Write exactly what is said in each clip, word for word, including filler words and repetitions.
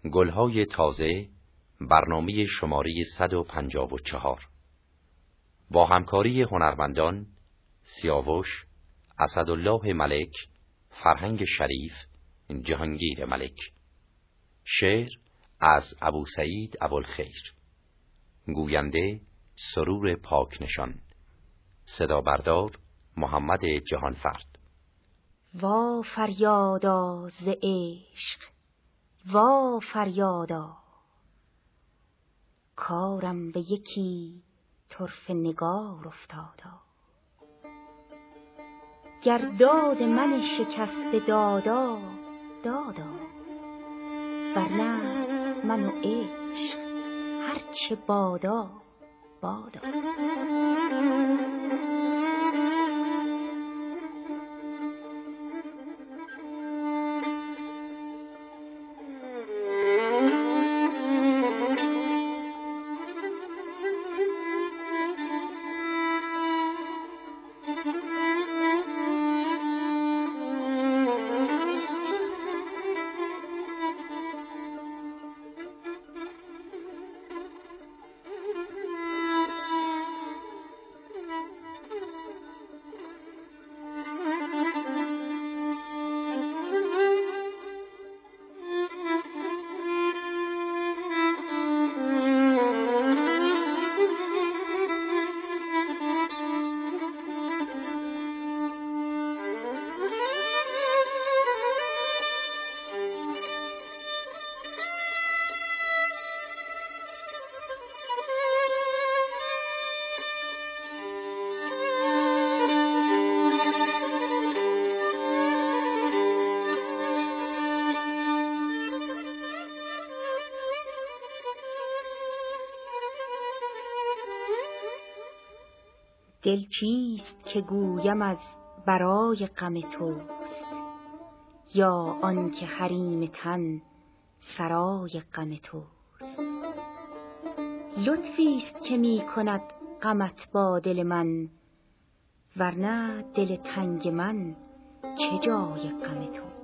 گلهای تازه، برنامه شماره صد و پنجاه و چهار با همکاری هنرمندان سیاوش، اسدالله ملک، فرهنگ شریف، جهانگیر ملک. شعر از ابو سعید ابوالخیر. گوینده سرور پاکنشان. صدا بردار محمد جهانفرد. وا فریادا ز عشق، وا فریادا، کارم به یکی طرف نگار افتادا. گر داد من شکسته دادا دادا، ورنه من و عشق هرچه بادا بادا. دل چیست که گویم از برای غم توست، یا آن که حریم تن سرای غم توست. لطفی است که می کند غمت با دل من، ورنه دل تنگ من چه جای غم توست.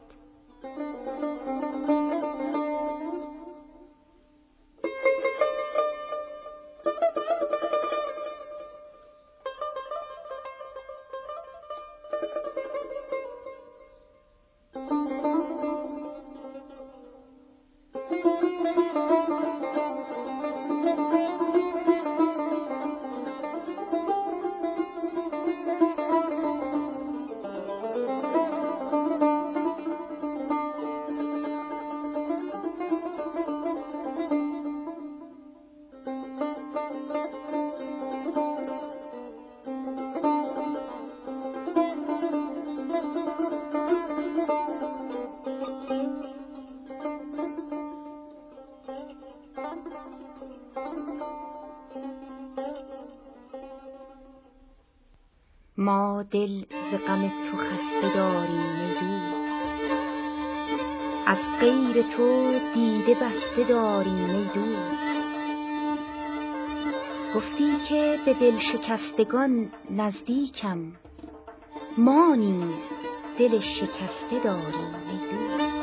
ما دل ز غم تو خسته داریم ای دوست، از غیر تو دیده بسته داریم ای دوست. گفتی که به دل شکستگان نزدیکم، ما نیز دل شکسته داریم ای دوست.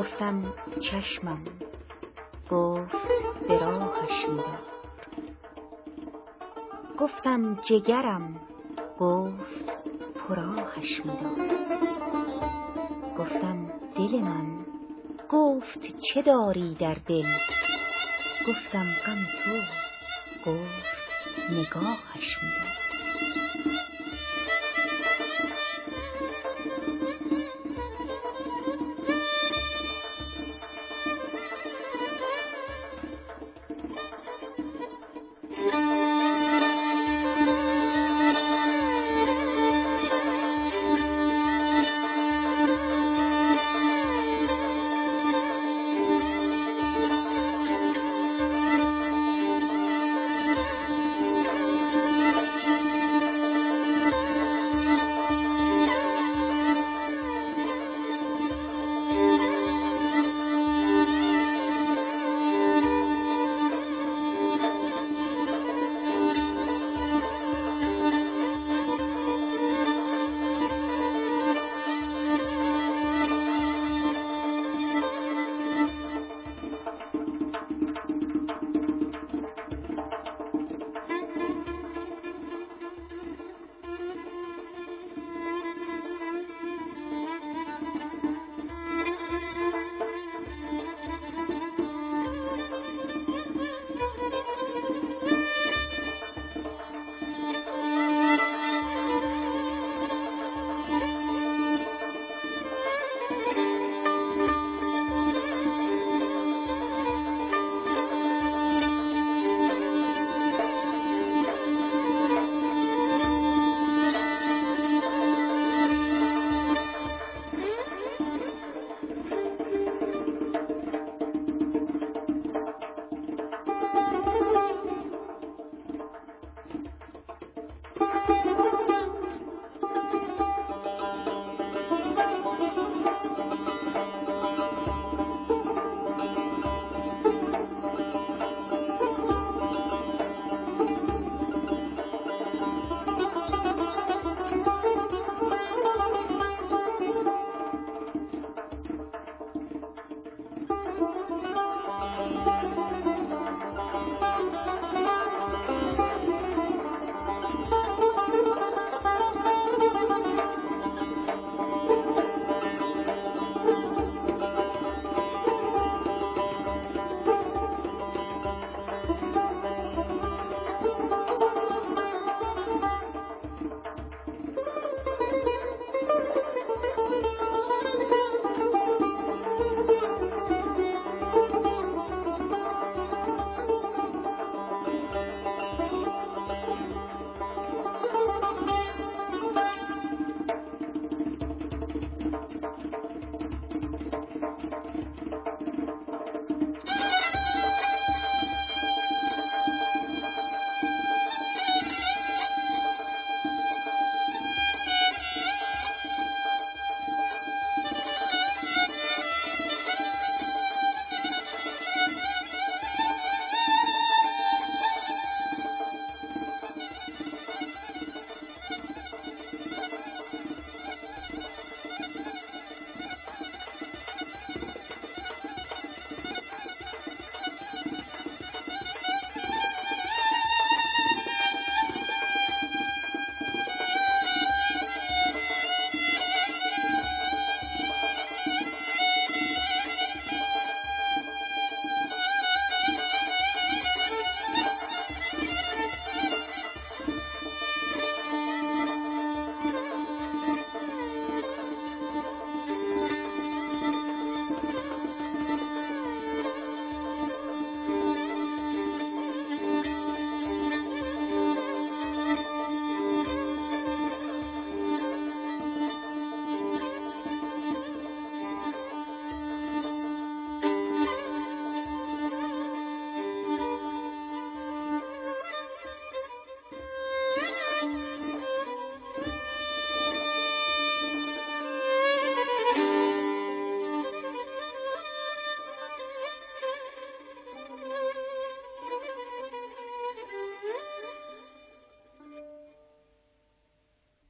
گفتم چشمم، گفت به راهش می‌دار. گفتم جگرم، گفت پراهش می‌دار. گفتم دل من، گفت چه داری در دل؟ گفتم غم تو، گفت نگاهش می‌دار.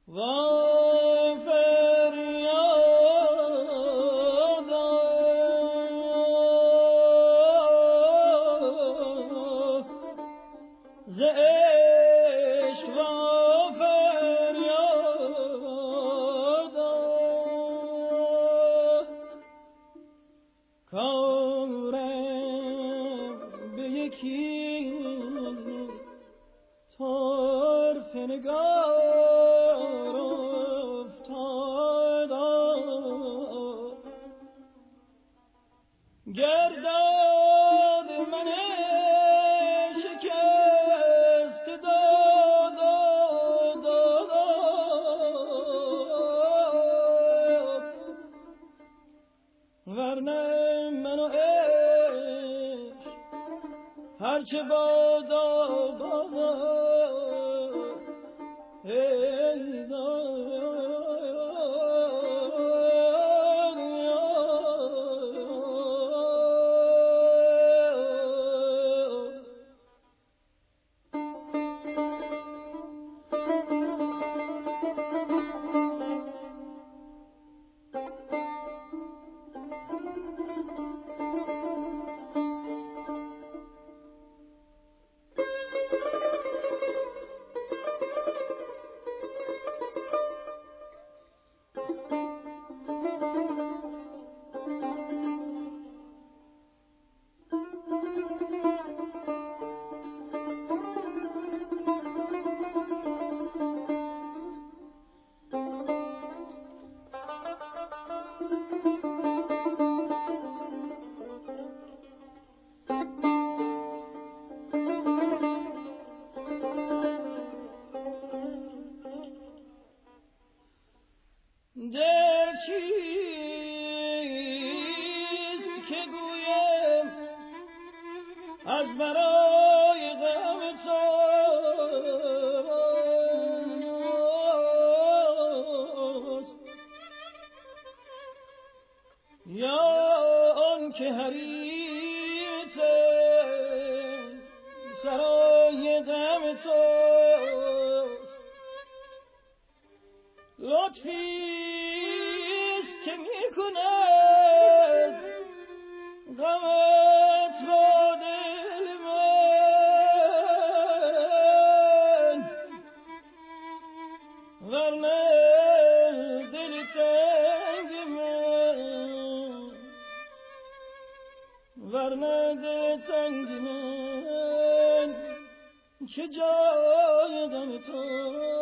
و فریادم هرچه بادا بادا ای دل چیست که گویم از برای غم توست یا آن که حریت سرای غم توست لطفیست که می کند غمت با دل من ورنه دل تنگ من ورنه دل تنگ من که جای غم تو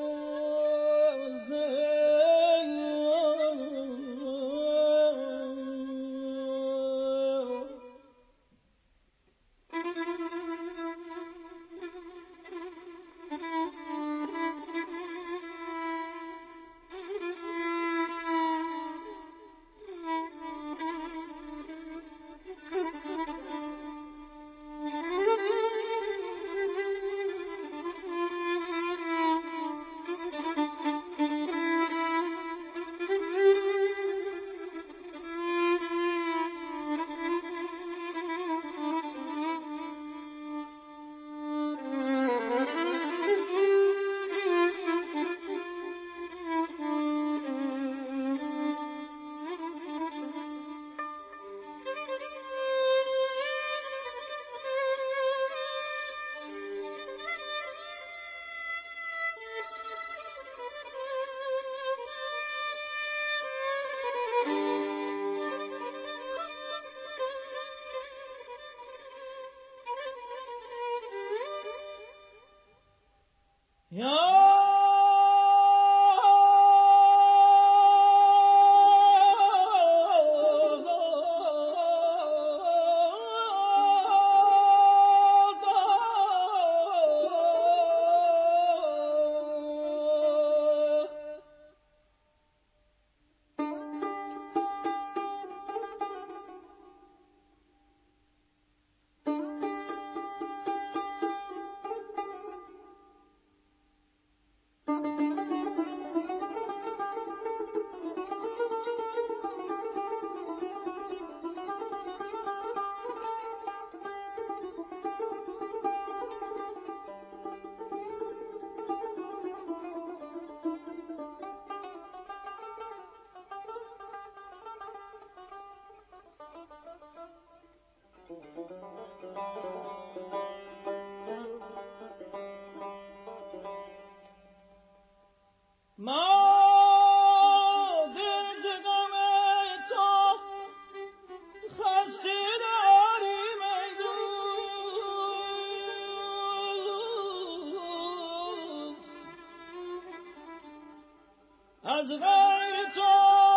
از غیر تو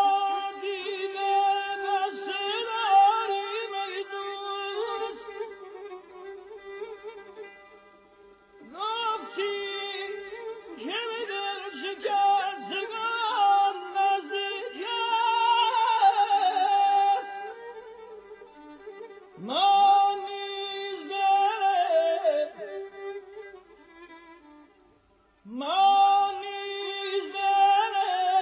دیده بسته داریم ای دوست گفتی که به دل شکستگان نزدیک است ما نیز در ما نیزن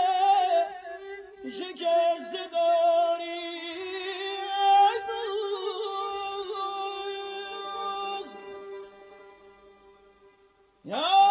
شکسته داریم ای دوست. یا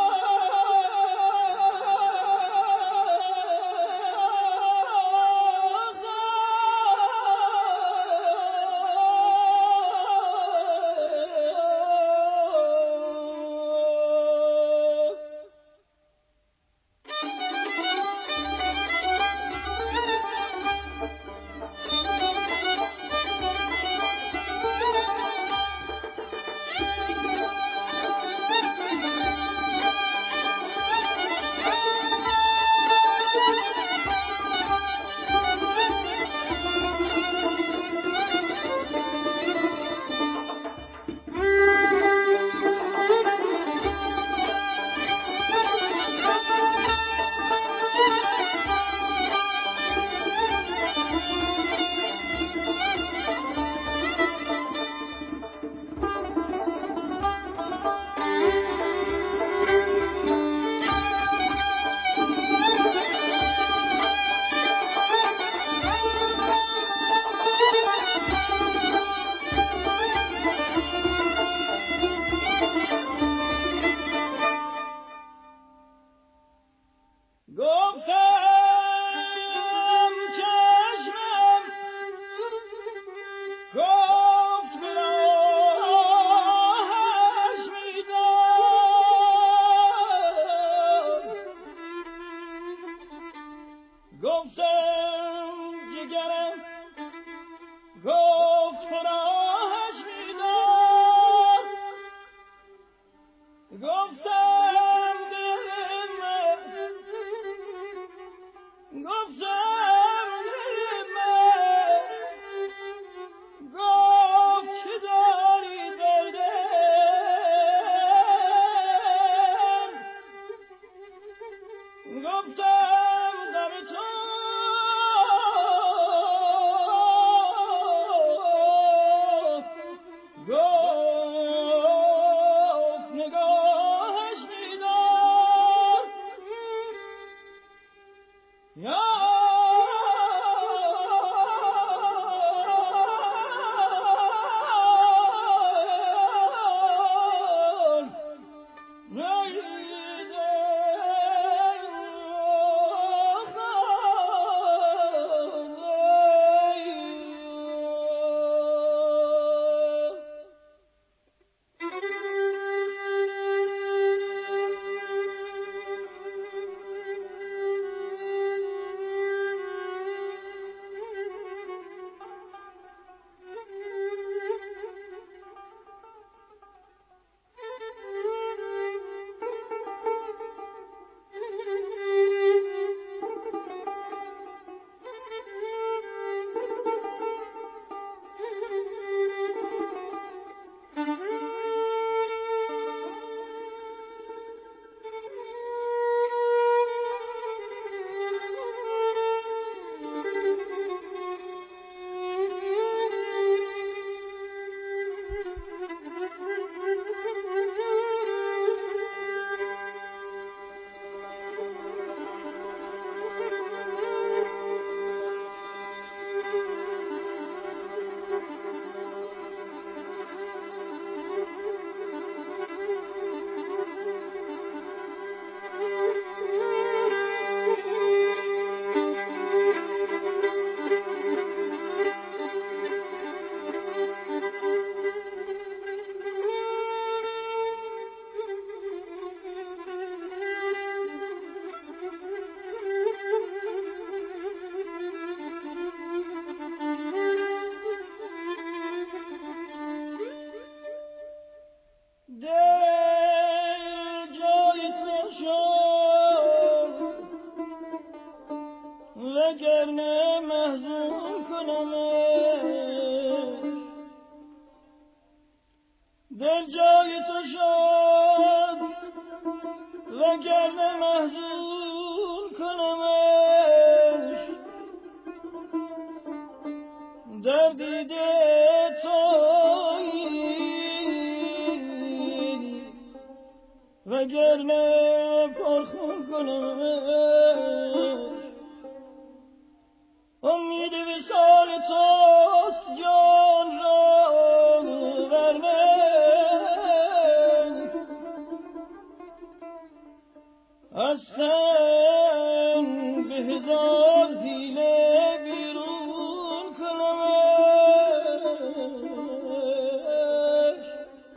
وگرنه محزون کنمش، دل جای تو شد وگرنه محزون کنمش، در دیده تویی وگرنه پرخون کنم امید وصال توست جان را بر من از سن به هزار حیله بیرون کنمش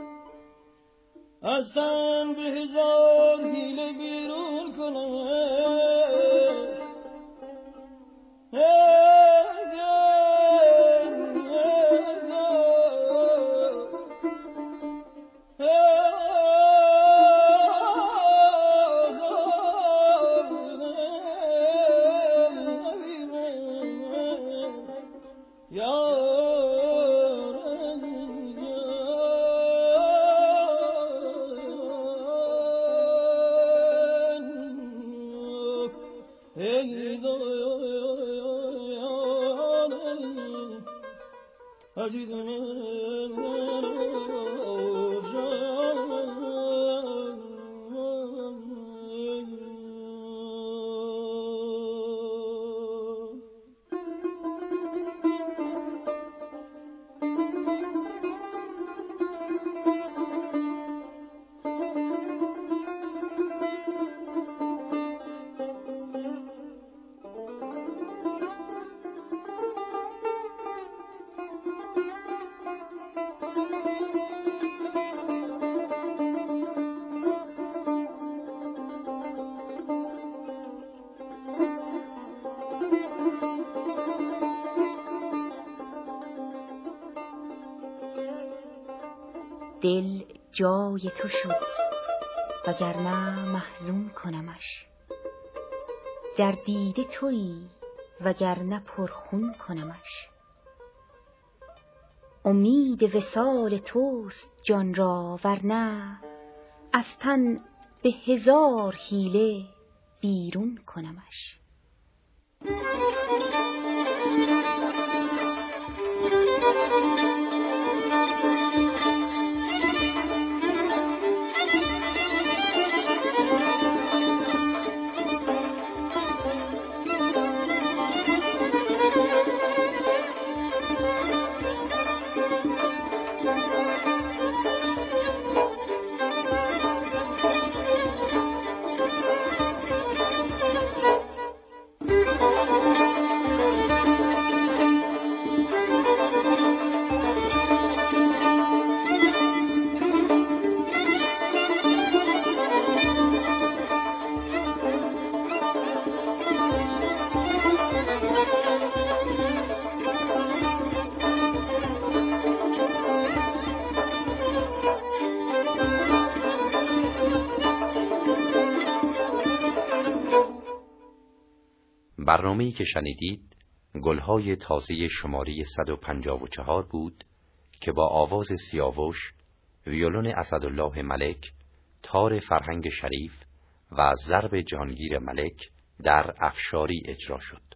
از سن به هزار حیله بیرون کنمش دل جای تو شد وگرنه محزون کنمش، در دیده تویی وگرنه پرخون کنمش. امید وصال توست جان را ورنه از تن به هزار حیله بیرون کنمش. برنامه‌ای که شنیدید گلهای تازه شماره صد و پنجاه و چهار بود که با آواز سیاوش، ویولون اسدالله ملک، تار فرهنگ شریف و ضرب جهانگیر ملک در افشاری اجرا شد.